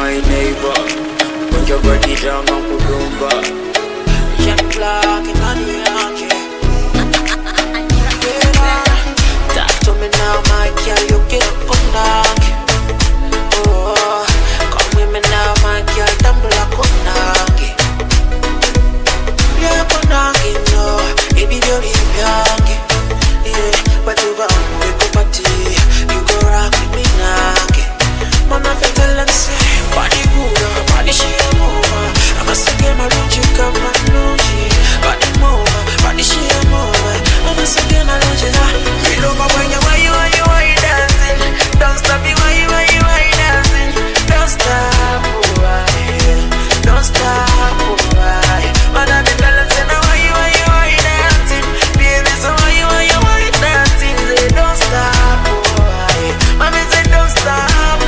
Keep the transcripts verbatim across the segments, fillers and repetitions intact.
my neighbor. Put your body down on Kulumba. Shot clock in on the arcade. Talk to me now, my girl, you get up and knock. Oh, come with me now, my girl, tumble up and knock. Yeah, come knock it, no. Baby, you're young. Yeah, but you got me, go party. You go rock with me now. Man, I feel tell and say, body good, body she a move. I must get my logic, come my logic. Body move, body she a move. I must get my logic. Feel over when you, why you, why you, why you dancing? Don't stop me, why you, why you, why you dancing? Don't stop, oh, why? Don't stop, oh, why? Man, I feel tell and say, now why you, why you, why you dancing? Baby, so why you, why you, why you dancing? Say, don't stop, oh, why? Mommy say, don't stop.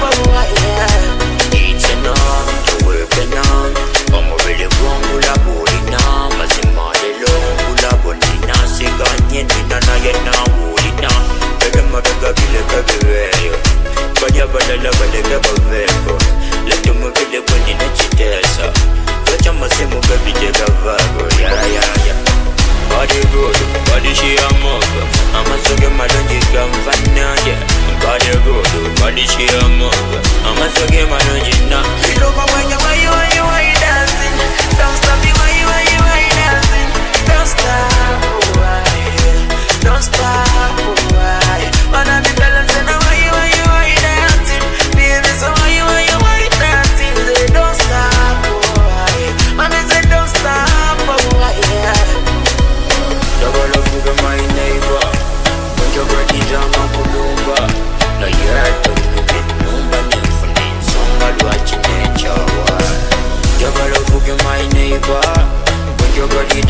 It's enough to work on. Como vele gongo la bolina, mazima de longo la bolina. Siganye nina na yena bolina. Bebe mabega bile kabebe. Banya bala la bale kabebe. Let me bile boni na chitesa. Vacha masemo kabije kavago. Ya ya ya. Body good, body she a move. I'ma suge malonji kamfanya yeah. Body good, body she a move. I'ma suge malonji na. Feel over when you, why you, why you, why you dancing? Don't stop me, why you, why you, why you dancing? Don't stop, oh, why? Don't stop, oh, why? Man, I be telling you now, why you, why you, why you dancing? Baby, so why you, why you, why you dancing? Say don't stop, oh, why? Man, I say don't stop, oh, why? Double up with my neighbor. Put your body down on Kulumba. Now you had to make it number new for me. Somebody watching nature. Double up with my neighbor. Put your body